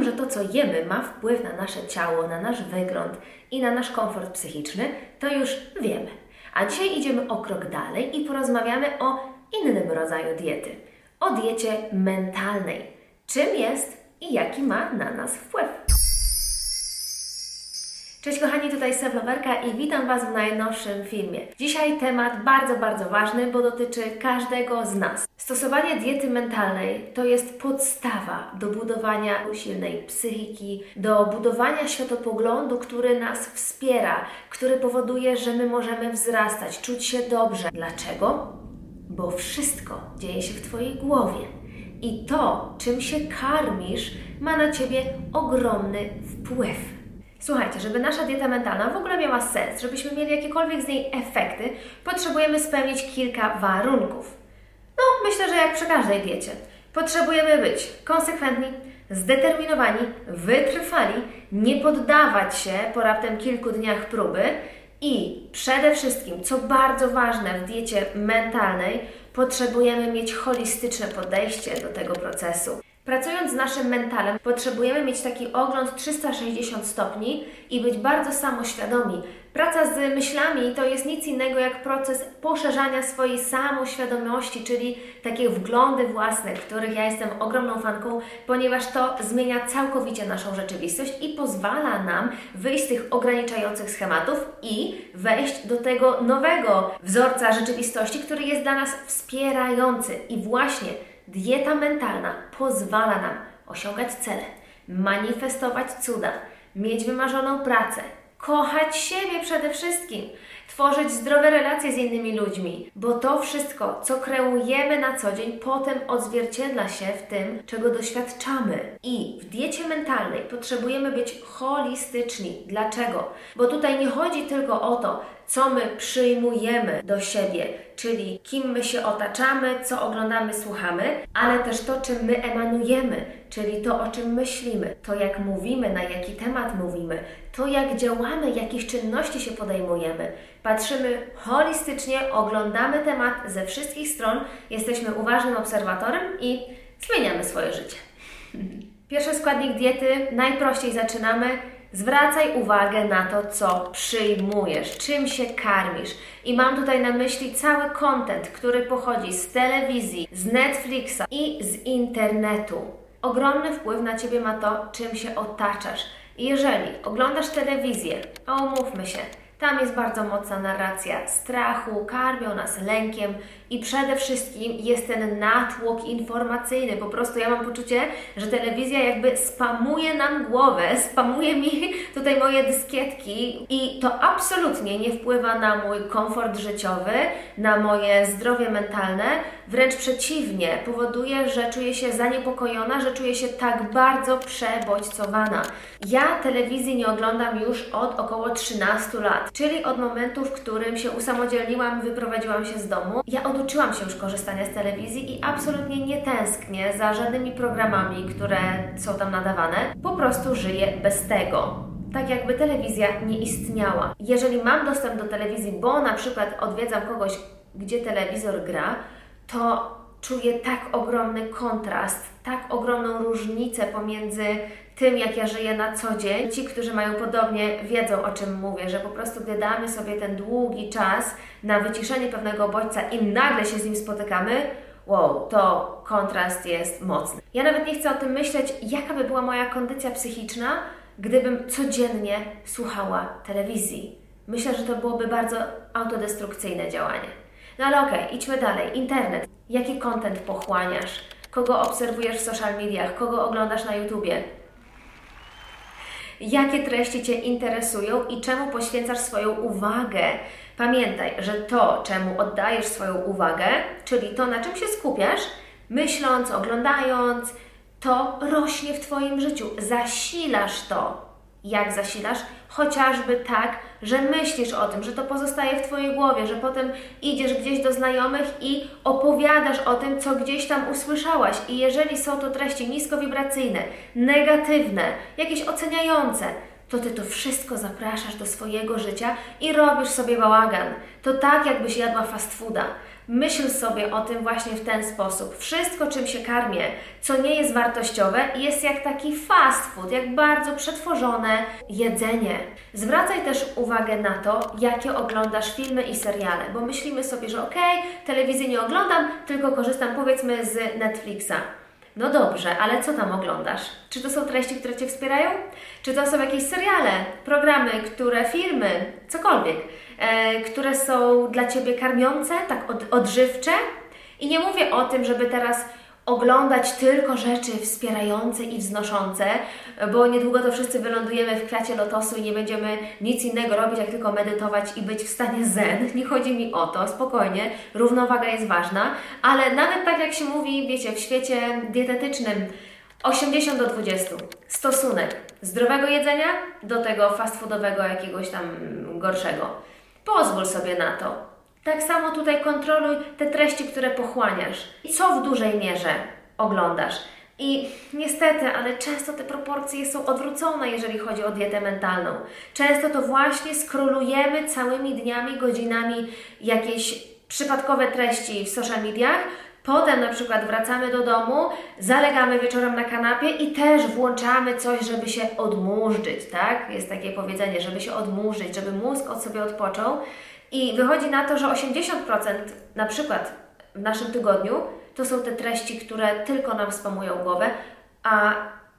że to, co jemy, ma wpływ na nasze ciało, na nasz wygląd i na nasz komfort psychiczny, to już wiemy. A dzisiaj idziemy o krok dalej i porozmawiamy o innym rodzaju diety. O diecie mentalnej. Czym jest i jaki ma na nas wpływ. Cześć kochani, tutaj Seflowerka i witam Was w najnowszym filmie. Dzisiaj temat bardzo ważny, bo dotyczy każdego z nas. Stosowanie diety mentalnej to jest podstawa do budowania silnej psychiki, do budowania światopoglądu, który nas wspiera, który powoduje, że my możemy wzrastać, czuć się dobrze. Dlaczego? Bo wszystko dzieje się w Twojej głowie. I to, czym się karmisz, ma na Ciebie ogromny wpływ. Słuchajcie, żeby nasza dieta mentalna w ogóle miała sens, żebyśmy mieli jakiekolwiek z niej efekty, potrzebujemy spełnić kilka warunków. Myślę, że jak przy każdej diecie. Potrzebujemy być konsekwentni, zdeterminowani, wytrwali, nie poddawać się po raptem kilku dniach próby i przede wszystkim, co bardzo ważne w diecie mentalnej, potrzebujemy mieć holistyczne podejście do tego procesu. Pracując z naszym mentalem, potrzebujemy mieć taki ogląd 360 stopni i być bardzo samoświadomi. Praca z myślami to jest nic innego jak proces poszerzania swojej samoświadomości, czyli takie wglądy własne, których ja jestem ogromną fanką, ponieważ to zmienia całkowicie naszą rzeczywistość i pozwala nam wyjść z tych ograniczających schematów i wejść do tego nowego wzorca rzeczywistości, który jest dla nas wspierający. I właśnie dieta mentalna pozwala nam osiągać cele, manifestować cuda, mieć wymarzoną pracę, kochać siebie przede wszystkim, tworzyć zdrowe relacje z innymi ludźmi, bo to wszystko, co kreujemy na co dzień, potem odzwierciedla się w tym, czego doświadczamy. I w diecie mentalnej potrzebujemy być holistyczni. Dlaczego? Bo tutaj nie chodzi tylko o to, co my przyjmujemy do siebie, czyli kim my się otaczamy, co oglądamy, słuchamy, ale też to, czym my emanujemy, czyli to, o czym myślimy, to jak mówimy, na jaki temat mówimy, to jak działamy, jakich czynności się podejmujemy. Patrzymy holistycznie, oglądamy temat ze wszystkich stron, jesteśmy uważnym obserwatorem i zmieniamy swoje życie. Pierwszy składnik diety, najprościej zaczynamy. Zwracaj uwagę na to, co przyjmujesz, czym się karmisz. I mam tutaj na myśli cały content, który pochodzi z telewizji, z Netflixa i z internetu. Ogromny wpływ na Ciebie ma to, czym się otaczasz. I jeżeli oglądasz telewizję, a umówmy się, tam jest bardzo mocna narracja strachu, karmią nas lękiem i przede wszystkim jest ten natłok informacyjny. Po prostu ja mam poczucie, że telewizja jakby spamuje nam głowę, spamuje mi tutaj moje dyskietki i to absolutnie nie wpływa na mój komfort życiowy, na moje zdrowie mentalne. Wręcz przeciwnie, powoduje, że czuję się zaniepokojona, że czuję się tak bardzo przebodźcowana. Ja telewizji nie oglądam już od około 13 lat, czyli od momentu, w którym się usamodzielniłam, wyprowadziłam się z domu. Ja oduczyłam się już korzystania z telewizji i absolutnie nie tęsknię za żadnymi programami, które są tam nadawane. Po prostu żyję bez tego. Tak jakby telewizja nie istniała. Jeżeli mam dostęp do telewizji, bo na przykład odwiedzam kogoś, gdzie telewizor gra, to czuję tak ogromny kontrast, tak ogromną różnicę pomiędzy tym, jak ja żyję na co dzień. Ci, którzy mają podobnie, wiedzą, o czym mówię, że po prostu gdy damy sobie ten długi czas na wyciszenie pewnego bodźca i nagle się z nim spotykamy, wow, to kontrast jest mocny. Ja nawet nie chcę o tym myśleć, jaka by była moja kondycja psychiczna, gdybym codziennie słuchała telewizji. Myślę, że to byłoby bardzo autodestrukcyjne działanie. No ale okej, idźmy dalej. Internet. Jaki content pochłaniasz? Kogo obserwujesz w social mediach? Kogo oglądasz na YouTubie? Jakie treści Cię interesują i czemu poświęcasz swoją uwagę? Pamiętaj, że to, czemu oddajesz swoją uwagę, czyli to, na czym się skupiasz, myśląc, oglądając, to rośnie w Twoim życiu. Zasilasz to. Jak zasilasz? Chociażby tak, że myślisz o tym, że to pozostaje w Twojej głowie, że potem idziesz gdzieś do znajomych i opowiadasz o tym, co gdzieś tam usłyszałaś. I jeżeli są to treści niskowibracyjne, negatywne, jakieś oceniające, to Ty to wszystko zapraszasz do swojego życia i robisz sobie bałagan. To tak, jakbyś jadła fast fooda. Myśl sobie o tym właśnie w ten sposób. Wszystko, czym się karmię, co nie jest wartościowe, jest jak taki fast food, jak bardzo przetworzone jedzenie. Zwracaj też uwagę na to, jakie oglądasz filmy i seriale, bo myślimy sobie, że telewizję nie oglądam, tylko korzystam powiedzmy z Netflixa. No dobrze, ale co tam oglądasz? Czy to są treści, które Cię wspierają? Czy to są jakieś seriale, programy, filmy, cokolwiek, które są dla Ciebie karmiące, tak odżywcze? I nie mówię o tym, żeby teraz oglądać tylko rzeczy wspierające i wznoszące, bo niedługo to wszyscy wylądujemy w kwiacie lotosu i nie będziemy nic innego robić, jak tylko medytować i być w stanie zen. Nie chodzi mi o to, spokojnie, równowaga jest ważna, ale nawet tak jak się mówi, wiecie, w świecie dietetycznym 80/20. Stosunek zdrowego jedzenia do tego fast foodowego jakiegoś tam gorszego. Pozwól sobie na to. Tak samo tutaj kontroluj te treści, które pochłaniasz i co w dużej mierze oglądasz. I niestety, ale często te proporcje są odwrócone, jeżeli chodzi o dietę mentalną. Często to właśnie skrolujemy całymi dniami, godzinami jakieś przypadkowe treści w social mediach, potem na przykład wracamy do domu, zalegamy wieczorem na kanapie i też włączamy coś, żeby się odmurzyć, tak? Jest takie powiedzenie, żeby się odmurzyć, żeby mózg od sobie odpoczął. I wychodzi na to, że 80% na przykład w naszym tygodniu to są te treści, które tylko nam spamują głowę, a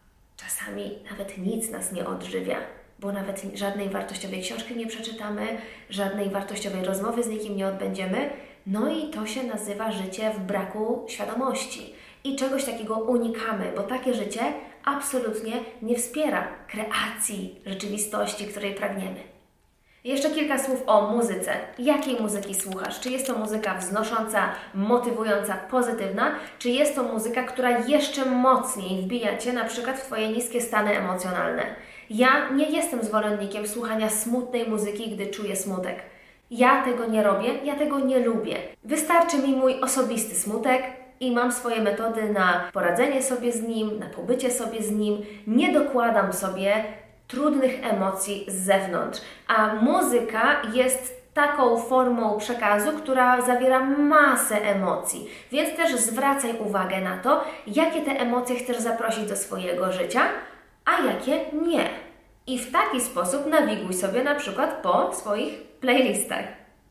czasami nawet nic nas nie odżywia, bo nawet żadnej wartościowej książki nie przeczytamy, żadnej wartościowej rozmowy z nikim nie odbędziemy. No i to się nazywa życie w braku świadomości. I czegoś takiego unikamy, bo takie życie absolutnie nie wspiera kreacji rzeczywistości, której pragniemy. Jeszcze kilka słów o muzyce. Jakiej muzyki słuchasz? Czy jest to muzyka wznosząca, motywująca, pozytywna? Czy jest to muzyka, która jeszcze mocniej wbija Cię na przykład w Twoje niskie stany emocjonalne? Ja nie jestem zwolennikiem słuchania smutnej muzyki, gdy czuję smutek. Ja tego nie robię, ja tego nie lubię. Wystarczy mi mój osobisty smutek i mam swoje metody na poradzenie sobie z nim, na pobycie sobie z nim. Nie dokładam sobie trudnych emocji z zewnątrz, a muzyka jest taką formą przekazu, która zawiera masę emocji, więc też zwracaj uwagę na to, jakie te emocje chcesz zaprosić do swojego życia, a jakie nie. I w taki sposób nawiguj sobie na przykład po swoich playlistach.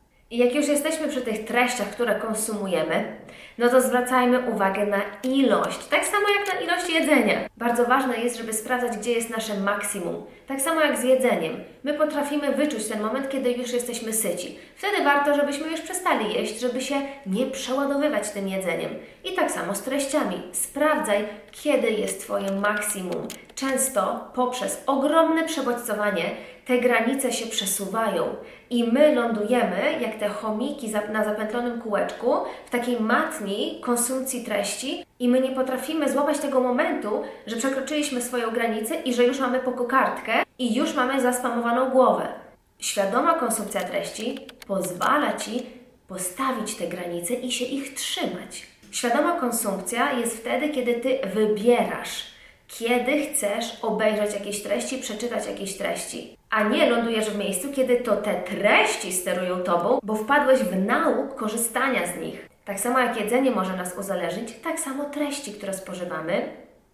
I jak już jesteśmy przy tych treściach, które konsumujemy, no to zwracajmy uwagę na ilość, tak samo jak na ilość jedzenia. Bardzo ważne jest, żeby sprawdzać, gdzie jest nasze maksimum. Tak samo jak z jedzeniem. My potrafimy wyczuć ten moment, kiedy już jesteśmy syci. Wtedy warto, żebyśmy już przestali jeść, żeby się nie przeładowywać tym jedzeniem. I tak samo z treściami. Sprawdzaj, kiedy jest Twoje maksimum. Często poprzez ogromne przebodźcowanie te granice się przesuwają i my lądujemy, jak te chomiki na zapętlonym kółeczku, w takiej matni konsumpcji treści i my nie potrafimy złapać tego momentu, że przekroczyliśmy swoją granicę i że już mamy po kokardkę i już mamy zaspamowaną głowę. Świadoma konsumpcja treści pozwala Ci postawić te granice i się ich trzymać. Świadoma konsumpcja jest wtedy, kiedy Ty wybierasz, kiedy chcesz obejrzeć jakieś treści, przeczytać jakieś treści, a nie lądujesz w miejscu, kiedy to te treści sterują Tobą, bo wpadłeś w nauk korzystania z nich. Tak samo jak jedzenie może nas uzależnić, tak samo treści, które spożywamy,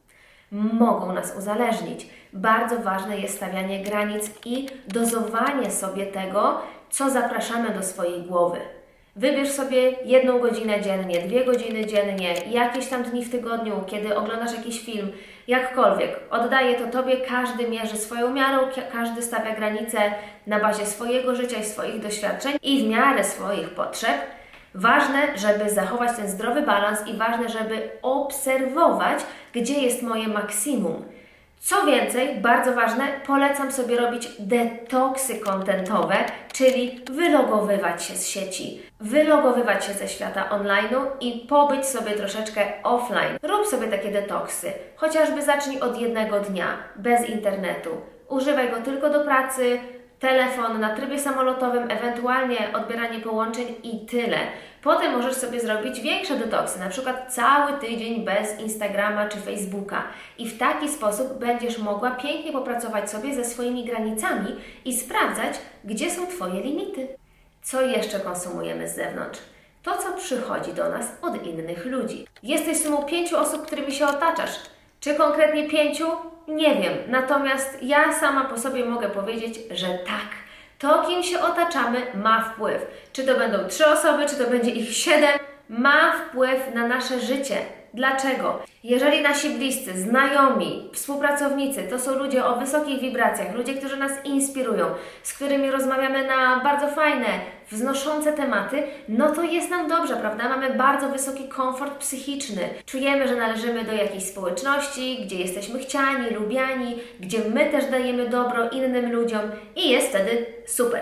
mogą nas uzależnić. Bardzo ważne jest stawianie granic i dozowanie sobie tego, co zapraszamy do swojej głowy. Wybierz sobie 1 godzinę dziennie, 2 godziny dziennie, jakieś tam dni w tygodniu, kiedy oglądasz jakiś film, jakkolwiek. Oddaję to Tobie, każdy mierzy swoją miarą, każdy stawia granice na bazie swojego życia i swoich doświadczeń i w miarę swoich potrzeb. Ważne, żeby zachować ten zdrowy balans i ważne, żeby obserwować, gdzie jest moje maksimum. Co więcej, bardzo ważne, polecam sobie robić detoksy kontentowe, czyli wylogowywać się z sieci, wylogowywać się ze świata online'u i pobyć sobie troszeczkę offline. Rób sobie takie detoksy, chociażby zacznij od 1 dnia, bez internetu. Używaj go tylko do pracy, telefon na trybie samolotowym, ewentualnie odbieranie połączeń i tyle. Potem możesz sobie zrobić większe detoksy, na przykład cały tydzień bez Instagrama czy Facebooka. I w taki sposób będziesz mogła pięknie popracować sobie ze swoimi granicami i sprawdzać, gdzie są Twoje limity. Co jeszcze konsumujemy z zewnątrz? To, co przychodzi do nas od innych ludzi. Jesteś sumą 5 osób, którymi się otaczasz. Czy konkretnie 5? Nie wiem. Natomiast ja sama po sobie mogę powiedzieć, że tak. To, kim się otaczamy, ma wpływ. Czy to będą 3 osoby, czy to będzie ich 7, ma wpływ na nasze życie. Dlaczego? Jeżeli nasi bliscy, znajomi, współpracownicy to są ludzie o wysokich wibracjach, ludzie, którzy nas inspirują, z którymi rozmawiamy na bardzo fajne, wznoszące tematy, no to jest nam dobrze, prawda? Mamy bardzo wysoki komfort psychiczny. Czujemy, że należymy do jakiejś społeczności, gdzie jesteśmy chciani, lubiani, gdzie my też dajemy dobro innym ludziom i jest wtedy super.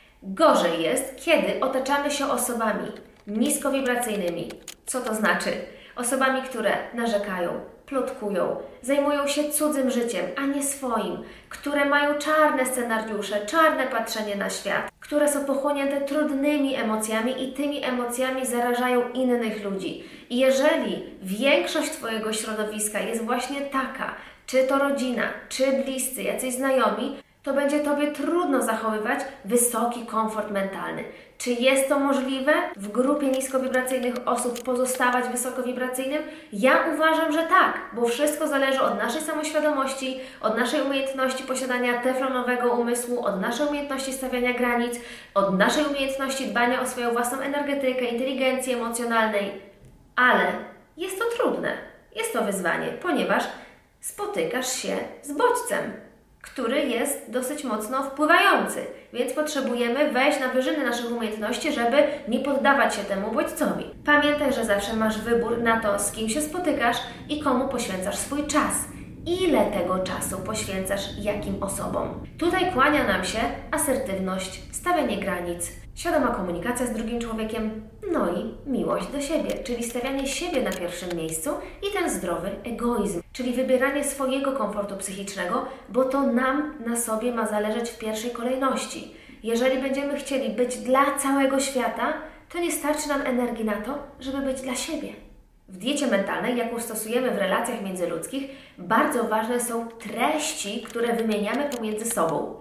Gorzej jest, kiedy otaczamy się osobami niskowibracyjnymi. Co to znaczy? Osobami, które narzekają, plotkują, zajmują się cudzym życiem, a nie swoim, które mają czarne scenariusze, czarne patrzenie na świat, które są pochłonięte trudnymi emocjami i tymi emocjami zarażają innych ludzi. I jeżeli większość Twojego środowiska jest właśnie taka, czy to rodzina, czy bliscy, jacyś znajomi, to będzie Tobie trudno zachowywać wysoki komfort mentalny. Czy jest to możliwe w grupie niskowibracyjnych osób pozostawać wysokowibracyjnym? Ja uważam, że tak, bo wszystko zależy od naszej samoświadomości, od naszej umiejętności posiadania teflonowego umysłu, od naszej umiejętności stawiania granic, od naszej umiejętności dbania o swoją własną energetykę, inteligencji emocjonalnej. Ale jest to trudne, jest to wyzwanie, ponieważ spotykasz się z bodźcem, który jest dosyć mocno wpływający, więc potrzebujemy wejść na wyżyny naszych umiejętności, żeby nie poddawać się temu bodźcowi. Pamiętaj, że zawsze masz wybór na to, z kim się spotykasz i komu poświęcasz swój czas. Ile tego czasu poświęcasz jakim osobom? Tutaj kłania nam się asertywność, stawianie granic, świadoma komunikacja z drugim człowiekiem, no i miłość do siebie, czyli stawianie siebie na pierwszym miejscu i ten zdrowy egoizm, czyli wybieranie swojego komfortu psychicznego, bo to nam na sobie ma zależeć w pierwszej kolejności. Jeżeli będziemy chcieli być dla całego świata, to nie starczy nam energii na to, żeby być dla siebie. W diecie mentalnej, jaką stosujemy w relacjach międzyludzkich, bardzo ważne są treści, które wymieniamy pomiędzy sobą.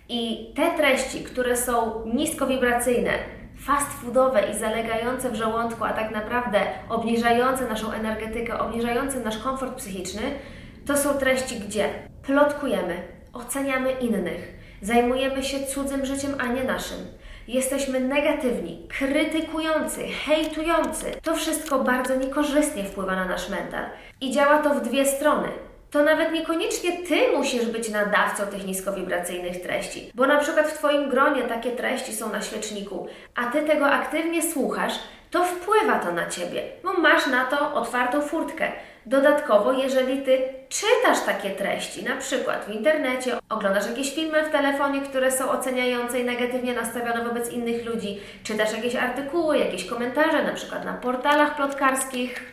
I te treści, które są niskowibracyjne, fast foodowe i zalegające w żołądku, a tak naprawdę obniżające naszą energetykę, obniżające nasz komfort psychiczny, to są treści, gdzie plotkujemy, oceniamy innych, zajmujemy się cudzym życiem, a nie naszym. Jesteśmy negatywni, krytykujący, hejtujący. To wszystko bardzo niekorzystnie wpływa na nasz mental. I działa to w dwie strony. To nawet niekoniecznie Ty musisz być nadawcą tych niskowibracyjnych treści, bo na przykład w Twoim gronie takie treści są na świeczniku, a Ty tego aktywnie słuchasz, to wpływa to na Ciebie, bo masz na to otwartą furtkę. Dodatkowo, jeżeli Ty czytasz takie treści, na przykład w internecie, oglądasz jakieś filmy w telefonie, które są oceniające i negatywnie nastawione wobec innych ludzi, czytasz jakieś artykuły, jakieś komentarze, na przykład na portalach plotkarskich,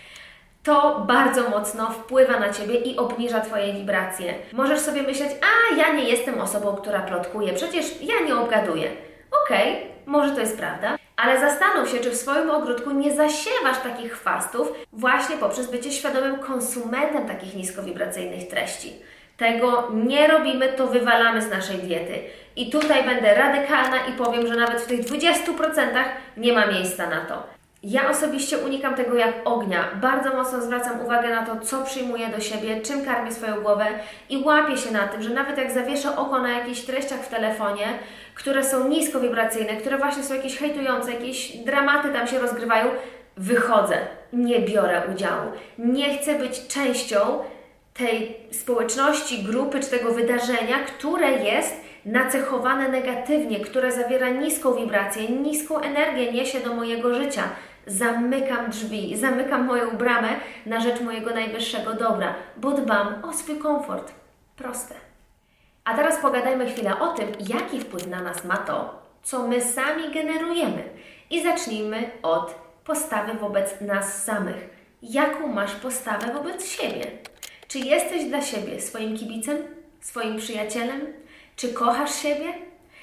to bardzo mocno wpływa na Ciebie i obniża Twoje wibracje. Możesz sobie myśleć, a ja nie jestem osobą, która plotkuje, przecież ja nie obgaduję. Okej, może to jest prawda, ale zastanów się, czy w swoim ogródku nie zasiewasz takich chwastów właśnie poprzez bycie świadomym konsumentem takich niskowibracyjnych treści. Tego nie robimy, to wywalamy z naszej diety. I tutaj będę radykalna i powiem, że nawet w tych 20% nie ma miejsca na to. Ja osobiście unikam tego jak ognia. Bardzo mocno zwracam uwagę na to, co przyjmuję do siebie, czym karmię swoją głowę i łapię się na tym, że nawet jak zawieszę oko na jakichś treściach w telefonie, które są niskowibracyjne, które właśnie są jakieś hejtujące, jakieś dramaty tam się rozgrywają, wychodzę, nie biorę udziału. Nie chcę być częścią tej społeczności, grupy czy tego wydarzenia, które jest nacechowane negatywnie, które zawiera niską wibrację, niską energię niesie do mojego życia. Zamykam drzwi, zamykam moją bramę na rzecz mojego najwyższego dobra, bo dbam o swój komfort. Proste. A teraz pogadajmy chwilę o tym, jaki wpływ na nas ma to, co my sami generujemy. I zacznijmy od postawy wobec nas samych. Jaką masz postawę wobec siebie? Czy jesteś dla siebie swoim kibicem, swoim przyjacielem? Czy kochasz siebie?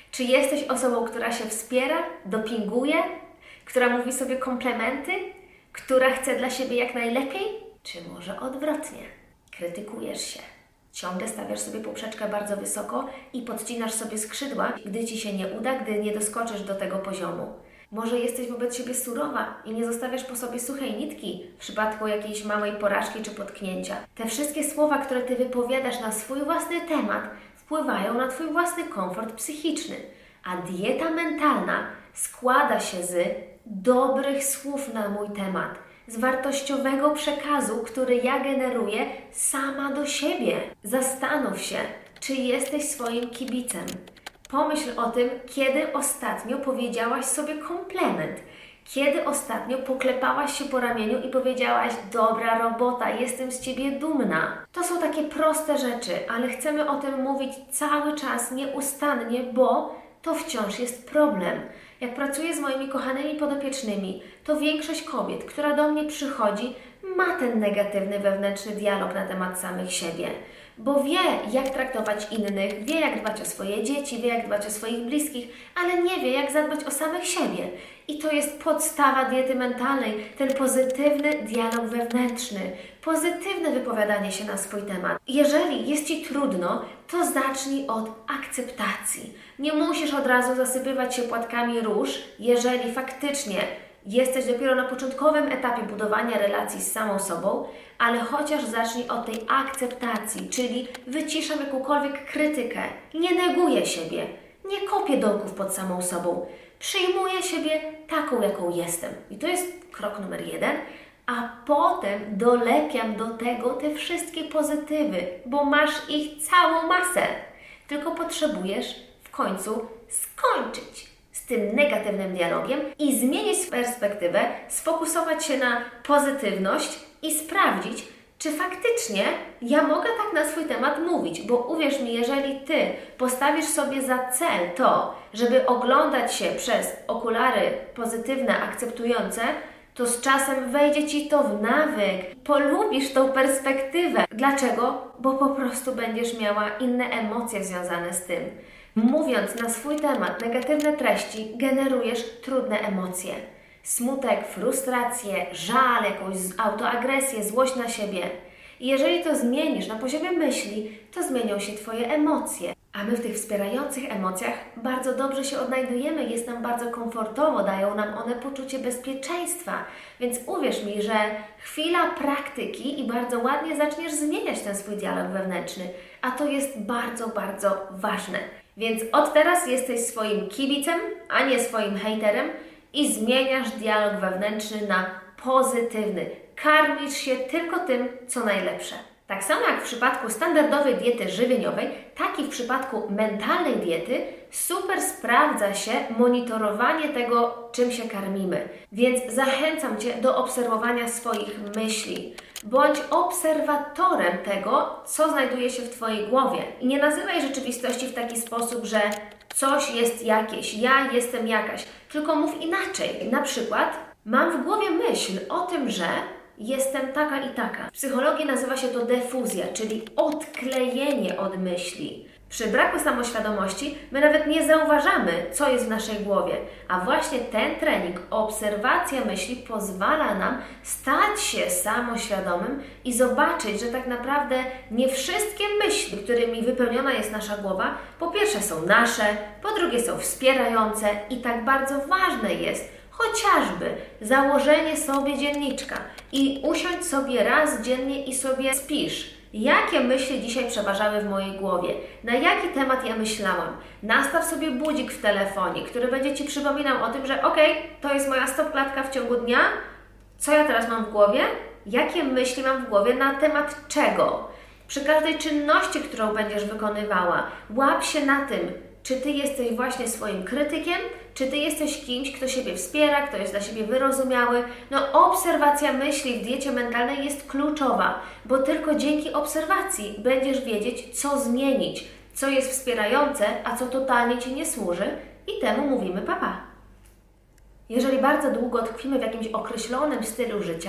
Czy jesteś osobą, która się wspiera, dopinguje, która mówi sobie komplementy, która chce dla siebie jak najlepiej? Czy może odwrotnie? Krytykujesz się. Ciągle stawiasz sobie poprzeczkę bardzo wysoko i podcinasz sobie skrzydła, gdy Ci się nie uda, gdy nie doskoczysz do tego poziomu. Może jesteś wobec siebie surowa i nie zostawiasz po sobie suchej nitki w przypadku jakiejś małej porażki czy potknięcia. Te wszystkie słowa, które Ty wypowiadasz na swój własny temat, wpływają na Twój własny komfort psychiczny. A dieta mentalna składa się z dobrych słów na mój temat, z wartościowego przekazu, który ja generuję sama do siebie. Zastanów się, czy jesteś swoim kibicem. Pomyśl o tym, kiedy ostatnio powiedziałaś sobie komplement. Kiedy ostatnio poklepałaś się po ramieniu i powiedziałaś: dobra robota, jestem z Ciebie dumna. To są takie proste rzeczy, ale chcemy o tym mówić cały czas, nieustannie, bo to wciąż jest problem. Jak pracuję z moimi kochanymi podopiecznymi, to większość kobiet, która do mnie przychodzi, ma ten negatywny wewnętrzny dialog na temat samych siebie. Bo wie, jak traktować innych, wie, jak dbać o swoje dzieci, wie, jak dbać o swoich bliskich, ale nie wie, jak zadbać o samych siebie. I to jest podstawa diety mentalnej, ten pozytywny dialog wewnętrzny, pozytywne wypowiadanie się na swój temat. Jeżeli jest Ci trudno, to zacznij od akceptacji. Nie musisz od razu zasypywać się płatkami róż, jeżeli faktycznie jesteś dopiero na początkowym etapie budowania relacji z samą sobą, ale chociaż zacznij od tej akceptacji, czyli wyciszam jakąkolwiek krytykę, nie neguję siebie, nie kopię dołków pod samą sobą, przyjmuję siebie taką, jaką jestem. I to jest krok numer 1, a potem dolepiam do tego te wszystkie pozytywy, bo masz ich całą masę. Tylko potrzebujesz w końcu skończyć z tym negatywnym dialogiem i zmienić perspektywę, sfokusować się na pozytywność i sprawdzić, czy faktycznie ja mogę tak na swój temat mówić. Bo uwierz mi, jeżeli Ty postawisz sobie za cel to, żeby oglądać się przez okulary pozytywne, akceptujące, to z czasem wejdzie Ci to w nawyk. Polubisz tą perspektywę. Dlaczego? Bo po prostu będziesz miała inne emocje związane z tym. Mówiąc na swój temat negatywne treści, generujesz trudne emocje. Smutek, frustrację, żal, jakąś autoagresję, złość na siebie. I jeżeli to zmienisz na poziomie myśli, to zmienią się Twoje emocje. A my w tych wspierających emocjach bardzo dobrze się odnajdujemy, jest nam bardzo komfortowo, dają nam one poczucie bezpieczeństwa. Więc uwierz mi, że chwila praktyki i bardzo ładnie zaczniesz zmieniać ten swój dialog wewnętrzny. A to jest bardzo, bardzo ważne. Więc od teraz jesteś swoim kibicem, a nie swoim hejterem i zmieniasz dialog wewnętrzny na pozytywny. Karmisz się tylko tym, co najlepsze. Tak samo jak w przypadku standardowej diety żywieniowej, tak i w przypadku mentalnej diety super sprawdza się monitorowanie tego, czym się karmimy. Więc zachęcam Cię do obserwowania swoich myśli. Bądź obserwatorem tego, co znajduje się w Twojej głowie. I nie nazywaj rzeczywistości w taki sposób, że coś jest jakieś, ja jestem jakaś, tylko mów inaczej. Na przykład mam w głowie myśl o tym, że jestem taka i taka. W psychologii nazywa się to defuzja, czyli odklejenie od myśli. Przy braku samoświadomości my nawet nie zauważamy, co jest w naszej głowie, a właśnie ten trening, obserwacja myśli pozwala nam stać się samoświadomym i zobaczyć, że tak naprawdę nie wszystkie myśli, którymi wypełniona jest nasza głowa, po pierwsze są nasze, po drugie są wspierające i tak bardzo ważne jest chociażby założenie sobie dzienniczka i usiądź sobie raz dziennie i sobie spisz. Jakie myśli dzisiaj przeważały w mojej głowie? Na jaki temat ja myślałam? Nastaw sobie budzik w telefonie, który będzie Ci przypominał o tym, że to jest moja stopklatka w ciągu dnia. Co ja teraz mam w głowie? Jakie myśli mam w głowie na temat czego? Przy każdej czynności, którą będziesz wykonywała, łap się na tym, czy Ty jesteś właśnie swoim krytykiem, czy Ty jesteś kimś, kto siebie wspiera, kto jest dla siebie wyrozumiały. Obserwacja myśli w diecie mentalnej jest kluczowa, bo tylko dzięki obserwacji będziesz wiedzieć, co zmienić, co jest wspierające, a co totalnie Ci nie służy i temu mówimy papa. Jeżeli bardzo długo tkwimy w jakimś określonym stylu życia,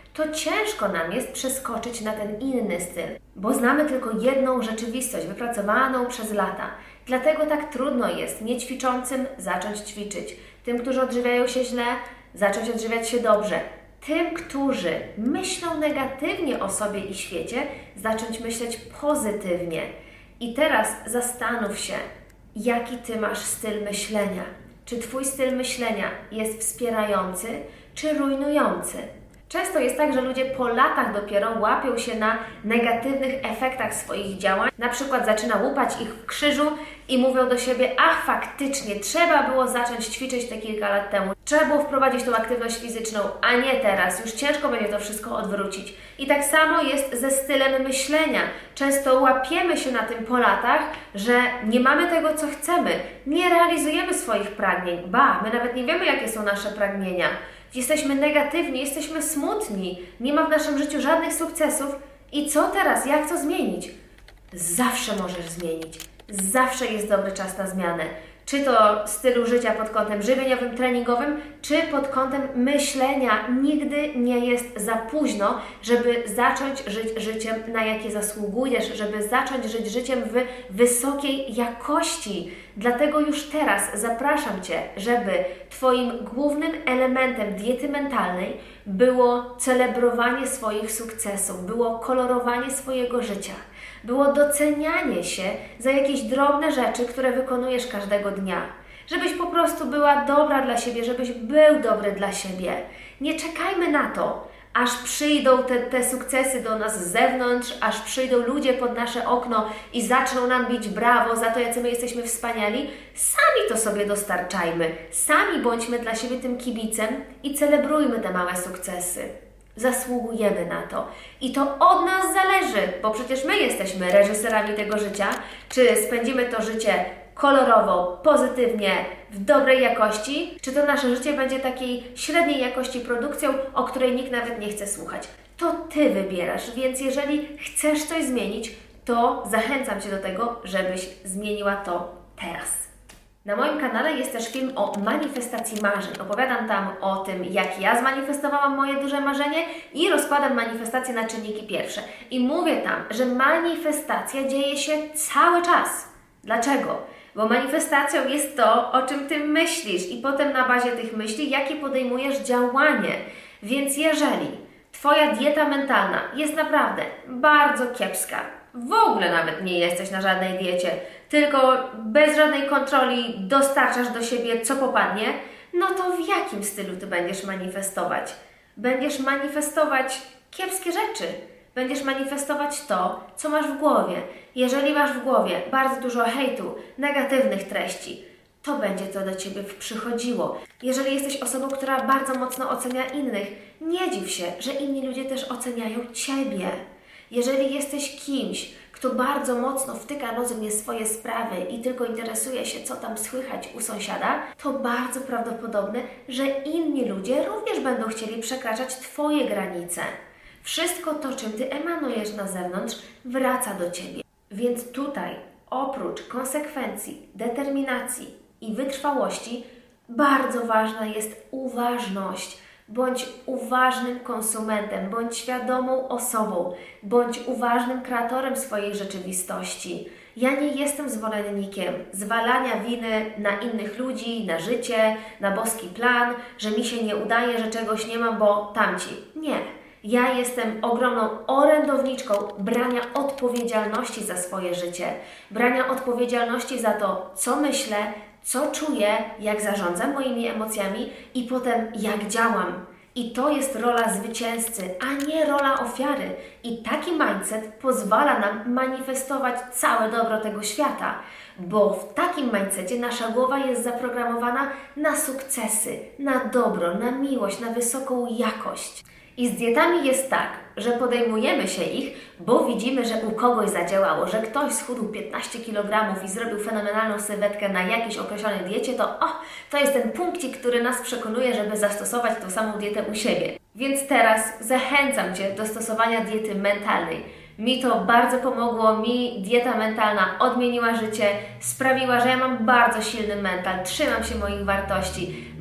to ciężko nam jest przeskoczyć na ten inny styl, bo znamy tylko jedną rzeczywistość wypracowaną przez lata. Dlatego tak trudno jest niećwiczącym zacząć ćwiczyć, tym, którzy odżywiają się źle, zacząć odżywiać się dobrze, tym, którzy myślą negatywnie o sobie i świecie, zacząć myśleć pozytywnie. I teraz zastanów się, jaki Ty masz styl myślenia. Czy Twój styl myślenia jest wspierający, czy rujnujący? Często jest tak, że ludzie po latach dopiero łapią się na negatywnych efektach swoich działań. Na przykład zaczyna łupać ich w krzyżu i mówią do siebie: ach, faktycznie, trzeba było zacząć ćwiczyć te kilka lat temu. Trzeba było wprowadzić tą aktywność fizyczną, a nie teraz. Już ciężko będzie to wszystko odwrócić. I tak samo jest ze stylem myślenia. Często łapiemy się na tym po latach, że nie mamy tego, co chcemy. Nie realizujemy swoich pragnień. Ba, my nawet nie wiemy, jakie są nasze pragnienia. Jesteśmy negatywni, jesteśmy smutni, nie ma w naszym życiu żadnych sukcesów. I co teraz? Jak to zmienić? Zawsze możesz zmienić. Zawsze jest dobry czas na zmianę. Czy to stylu życia pod kątem żywieniowym, treningowym, czy pod kątem myślenia. Nigdy nie jest za późno, żeby zacząć żyć życiem, na jakie zasługujesz, żeby zacząć żyć życiem w wysokiej jakości. Dlatego już teraz zapraszam Cię, żeby Twoim głównym elementem diety mentalnej było celebrowanie swoich sukcesów, było kolorowanie swojego życia. Było docenianie się za jakieś drobne rzeczy, które wykonujesz każdego dnia. Żebyś po prostu była dobra dla siebie, żebyś był dobry dla siebie. Nie czekajmy na to, aż przyjdą te sukcesy do nas z zewnątrz, aż przyjdą ludzie pod nasze okno i zaczną nam bić brawo za to, jacy my jesteśmy wspaniali. Sami to sobie dostarczajmy. Sami bądźmy dla siebie tym kibicem i celebrujmy te małe sukcesy. Zasługujemy na to. I to od nas zależy, bo przecież my jesteśmy reżyserami tego życia. Czy spędzimy to życie kolorowo, pozytywnie, w dobrej jakości, czy to nasze życie będzie takiej średniej jakości produkcją, o której nikt nawet nie chce słuchać. To Ty wybierasz, więc jeżeli chcesz coś zmienić, to zachęcam Cię do tego, żebyś zmieniła to teraz. Na moim kanale jest też film o manifestacji marzeń. Opowiadam tam o tym, jak ja zmanifestowałam moje duże marzenie i rozkładam manifestację na czynniki pierwsze. I mówię tam, że manifestacja dzieje się cały czas. Dlaczego? Bo manifestacją jest to, o czym Ty myślisz i potem na bazie tych myśli, jakie podejmujesz działanie. Więc jeżeli Twoja dieta mentalna jest naprawdę bardzo kiepska, w ogóle nawet nie jesteś na żadnej diecie, tylko bez żadnej kontroli dostarczasz do siebie co popadnie, no to w jakim stylu Ty będziesz manifestować? Będziesz manifestować kiepskie rzeczy. Będziesz manifestować to, co masz w głowie. Jeżeli masz w głowie bardzo dużo hejtu, negatywnych treści, to będzie to do Ciebie przychodziło. Jeżeli jesteś osobą, która bardzo mocno ocenia innych, nie dziw się, że inni ludzie też oceniają Ciebie. Jeżeli jesteś kimś, kto bardzo mocno wtyka nosem w swoje sprawy i tylko interesuje się, co tam słychać u sąsiada, to bardzo prawdopodobne, że inni ludzie również będą chcieli przekraczać Twoje granice. Wszystko to, czym Ty emanujesz na zewnątrz, wraca do Ciebie. Więc tutaj, oprócz konsekwencji, determinacji i wytrwałości, bardzo ważna jest uważność. Bądź uważnym konsumentem, bądź świadomą osobą, bądź uważnym kreatorem swojej rzeczywistości. Ja nie jestem zwolennikiem zwalania winy na innych ludzi, na życie, na boski plan, że mi się nie udaje, że czegoś nie mam, bo tamci. Nie. Ja jestem ogromną orędowniczką brania odpowiedzialności za swoje życie, brania odpowiedzialności za to, co myślę, co czuję, jak zarządzam moimi emocjami i potem jak działam. I to jest rola zwycięzcy, a nie rola ofiary. I taki mindset pozwala nam manifestować całe dobro tego świata, bo w takim mindsetie nasza głowa jest zaprogramowana na sukcesy, na dobro, na miłość, na wysoką jakość. I z dietami jest tak, że podejmujemy się ich, bo widzimy, że u kogoś zadziałało, że ktoś schudł 15 kg i zrobił fenomenalną sylwetkę na jakiejś określonej diecie, to jest ten punkcik, który nas przekonuje, żeby zastosować tą samą dietę u siebie. Więc teraz zachęcam Cię do stosowania diety mentalnej. Mi to bardzo pomogło, mi dieta mentalna odmieniła życie, sprawiła, że ja mam bardzo silny mental, trzymam się moich wartości,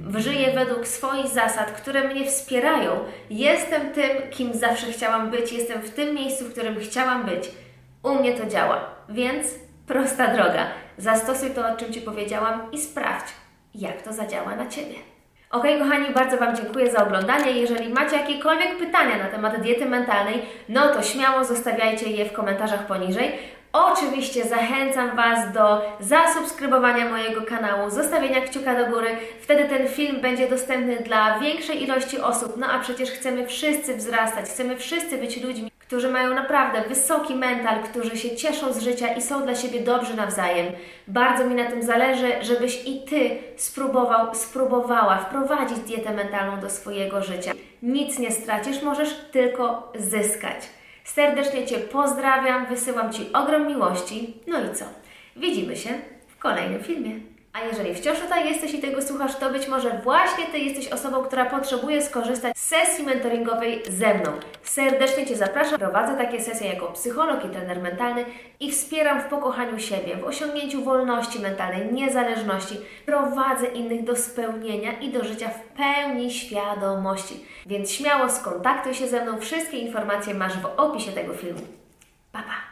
żyję według swoich zasad, które mnie wspierają. Jestem tym, kim zawsze chciałam być, jestem w tym miejscu, w którym chciałam być. U mnie to działa, więc prosta droga. Zastosuj to, o czym Ci powiedziałam i sprawdź, jak to zadziała na Ciebie. Ok, kochani, bardzo Wam dziękuję za oglądanie. Jeżeli macie jakiekolwiek pytania na temat diety mentalnej, no to śmiało zostawiajcie je w komentarzach poniżej. Oczywiście zachęcam Was do zasubskrybowania mojego kanału, zostawienia kciuka do góry. Wtedy ten film będzie dostępny dla większej ilości osób. No a przecież chcemy wszyscy wzrastać, chcemy wszyscy być ludźmi, którzy mają naprawdę wysoki mental, którzy się cieszą z życia i są dla siebie dobrzy nawzajem. Bardzo mi na tym zależy, żebyś i Ty spróbowała wprowadzić dietę mentalną do swojego życia. Nic nie stracisz, możesz tylko zyskać. Serdecznie Cię pozdrawiam, wysyłam Ci ogrom miłości. No i co? Widzimy się w kolejnym filmie. A jeżeli wciąż tutaj jesteś i tego słuchasz, to być może właśnie Ty jesteś osobą, która potrzebuje skorzystać z sesji mentoringowej ze mną. Serdecznie Cię zapraszam. Prowadzę takie sesje jako psycholog i trener mentalny i wspieram w pokochaniu siebie, w osiągnięciu wolności mentalnej, niezależności. Prowadzę innych do spełnienia i do życia w pełni świadomości. Więc śmiało skontaktuj się ze mną. Wszystkie informacje masz w opisie tego filmu. Pa, pa!